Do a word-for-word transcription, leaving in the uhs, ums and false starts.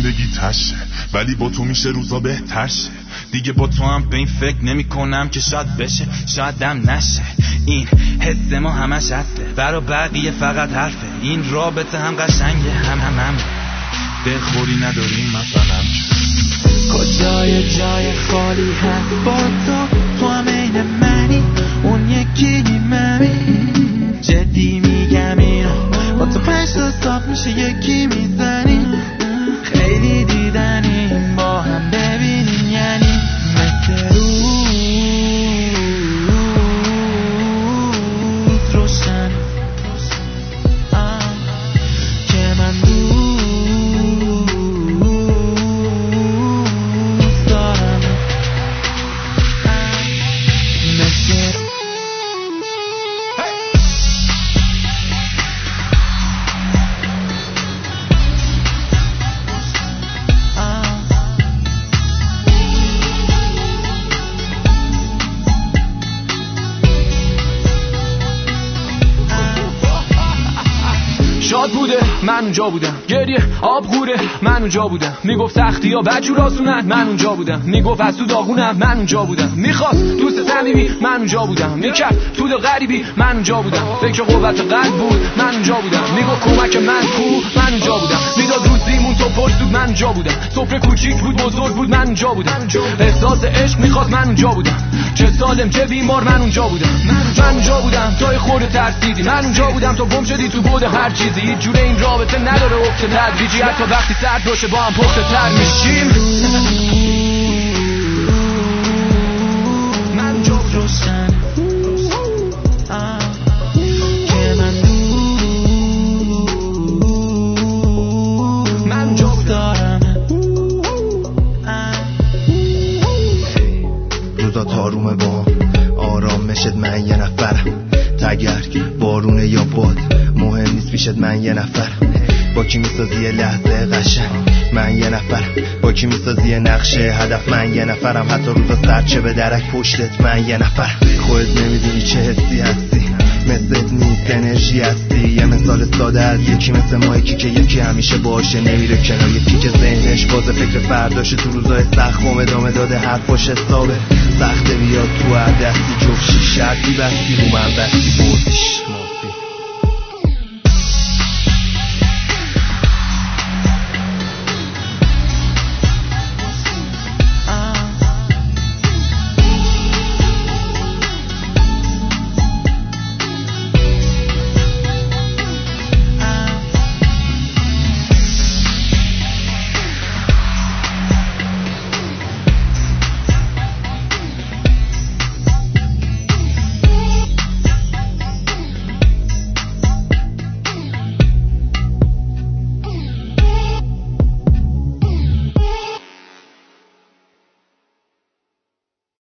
زندگی تشه ولی با تو میشه روزا بهتر شه. دیگه با تو هم به این فکر نمی کنم که شاید بشه شایدم نشه. این حس ما همش هسته برا بقیه فقط حرفه. این رابطه هم قشنگه هم هم هم دلخوری نداریم مثلا. کجای جای خالی هست با تو تو هم این منی اون یکی نیممی. جدی میگم اینو با تو پشت صاف میشه یکی میزنی. خیلی دیدنیم با هم ببینیم یعنی مثل روز روشن که من دوست دارم مثل شاد بوده من اونجا بودم، گریه آب غوره من اونجا بودم. میگفت سختی ها بجور آسونن من اونجا بودم. میگفت از تو داغونم من اونجا بودم. میخواست دوست صمیمی من اونجا بودم. میکرد تو دل غریبی من اونجا بودم. فکر قوت قلب بود من اونجا بودم. میگفت کمک من کو من اونجا بودم. میداد روزیمون تو پشت بود من اونجا بودم. سفره کوچیک بود بزرگ بود من اونجا بودم. احساس عشق میخواست من اونجا بودم. چه سالم چه بیمار من اونجا بودم. من اونجا بودم تا خود ترسیدی. من اونجا بودم تا گم شدی تو بود هر چیزی. هیچ جوره این رابطه نداره افت تدریجی. حتی وقتی سرد باشه با هم پخته تر میشیم. من اونجا روشن که من من اونجا دارم. روزا تارومه با آرام مشد من یه نفرم. تگرگ بارونه یا باد مهم نیست پیشت من یه نفرم. با کی میسازی یه لحظه قشنگ من یه نفرم. با کی میسازی نقشه هدف من یه نفرم. حتی روزا سرد چه به درک پشتت من یه نفرم. خودت نمیدونی چه حسی هستی مثلت نیست انرژی هستی. یه مثال ساده از یکی مثل مایکی که یکی همیشه باشه نمیره کنار. یکی که ذهنش بازه فکر فرداشه تو روزای سخت قوم ادامه داده حرفاش حسابه. سخته بیاد تو هر دستی جفشی شرطی بستی رو من بستی